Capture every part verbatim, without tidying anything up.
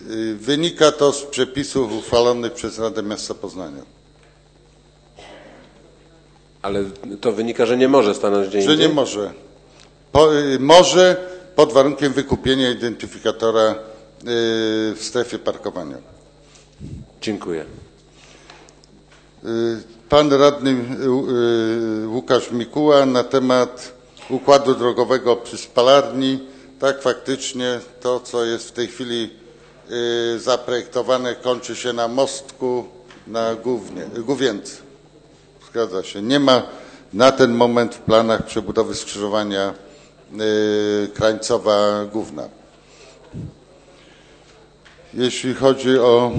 Wynika to z przepisów uchwalonych przez Radę Miasta Poznania. Ale to wynika, że nie może stanąć gdzie indziej? Że nie może. Po, może pod warunkiem wykupienia identyfikatora w strefie parkowania. Dziękuję. Pan radny Łukasz Mikuła na temat układu drogowego przy spalarni. Tak, faktycznie to, co jest w tej chwili zaprojektowane, kończy się na mostku na Głównie, Główięcy. Zgadza się. Nie ma na ten moment w planach przebudowy skrzyżowania Krańcowa Główna. Jeśli chodzi o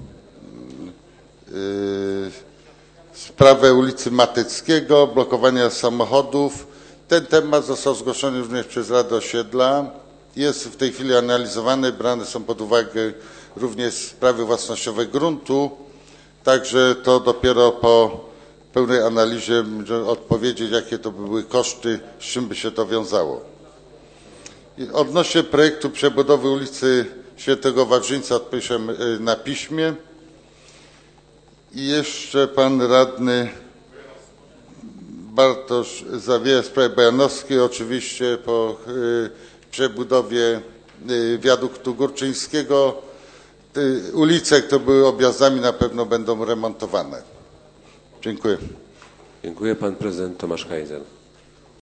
sprawę ulicy Matyckiego, blokowania samochodów, ten temat został zgłoszony również przez Radę Osiedla. Jest w tej chwili analizowany, brane są pod uwagę również sprawy własnościowe gruntu, także to dopiero po pełnej analizie możemy odpowiedzieć, jakie to by były koszty, z czym by się to wiązało. Odnośnie projektu przebudowy ulicy Świętego Wawrzyńca odpiszę na piśmie. I jeszcze pan radny Bartosz Zawieja w sprawie Bojanowskiej, oczywiście po przebudowie wiaduktu Górczyńskiego. Ulice, które były objazdami, na pewno będą remontowane. Dziękuję. Dziękuję. Pan prezydent Tomasz Hajzel.